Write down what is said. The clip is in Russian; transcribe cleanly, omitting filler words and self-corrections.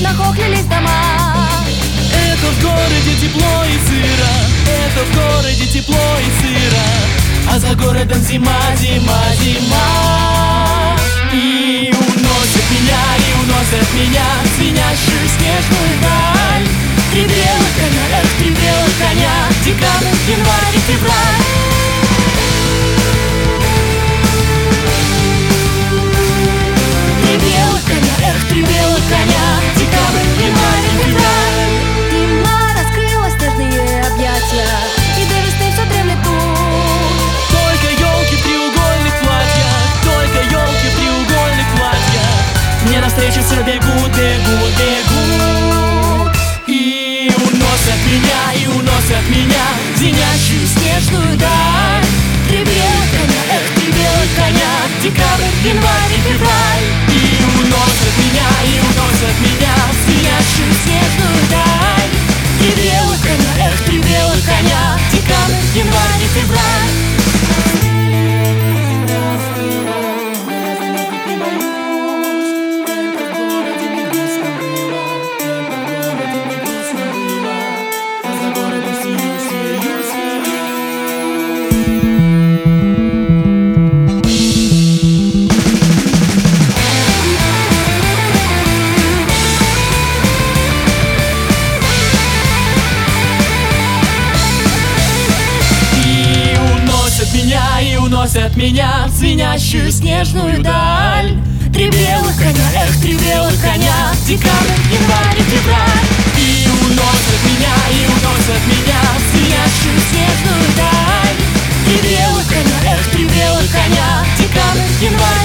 нахохлились дома. Это в городе тепло и сыро, это в городе тепло и сыро, а за городом зима, зима, зима. И уносят меня в звенящую снежную даль. Три белых коня, эх, три белых коня, декабрь, январь и февраль. Три белых коня, эх, три белых коня, декабрь, январь и февраль. Зима раскрыла снежные объятия, и до весны все дремлет тут. Только елки в треугольных платьях, только елки в треугольных платьях мне навстречу все бегут, бегут, бегут. И уносят меня в звенящую снежную даль. Три белых коня, эх, три белых коня, декабрь, январь и февраль. И уносят меня в звенящую снежную даль. Три белых коня, эх, три белых коня, декабрь, январь и февраль. И уносят меня в звенящую снежную даль. Три белых коня, эх, три белых коня, декабрь, январь и февраль. И уносят меня в звенящую снежную даль. Три белых коня, эх, три белых коня, декабрь, январь